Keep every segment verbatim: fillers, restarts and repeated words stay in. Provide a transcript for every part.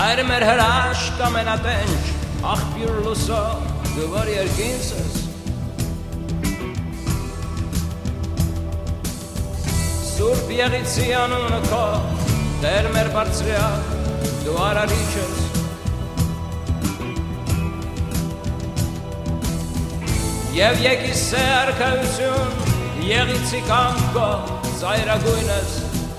Այդ մեր հրաշք ամենատենչ աղբյուր լուսո դու որ երկինս ես Սուրբ եղիցի անունը քո Տեր մեր բարձրյալ դու արարիչ ես Եվ եկիսե արքայություն եղիցի կամքո ծայրագույն ես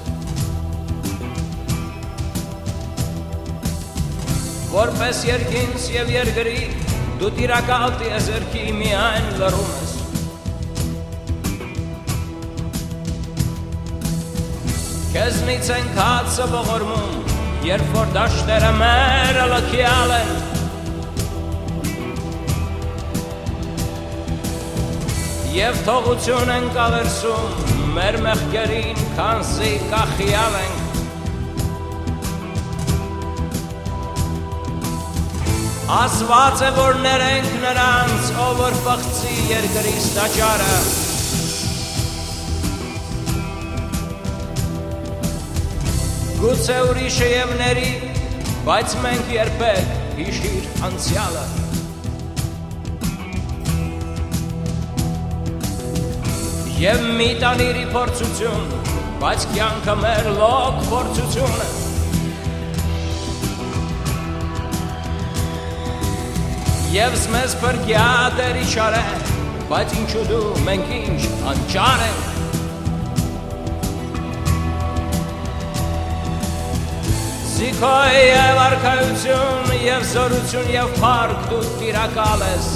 Որպես երկինս և երգրի դու տիրակալ տիեզերքի միայն լռում ես Քեզնից ենք հացը ողորմում երբ որ դաշտերը մեր լքյալ են Եվ թողություն ենք ավերսում մեր մեղքերին քանզի կախյալ ենք Ասված է որ ներենք նրանց ով որ պղծի երկրից տաճարը Գուցե ուրիշը և ների բայց մենք երբեք հիշիր անցյալը Եվ մի տանիրի փորձություն բայց կյանքը մեր լոկ փորձությունը Եվ զմեզ պրկյա դերի շար է, բայց ինչու դու մենք ինչ անճար ենք Զիքոյ և արքայություն և զորություն և պարկ դու տիրակալ ես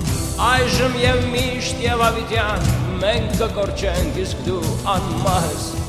Այժմ և միշտ և ավիտյան մենք կկորչենք իսկ դու անմահ ես